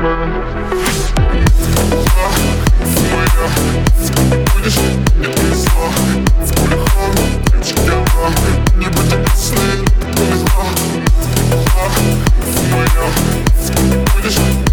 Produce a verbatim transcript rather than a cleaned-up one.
Будешь мне повезло, телефон, девочка, я не буду если повезло. Будешь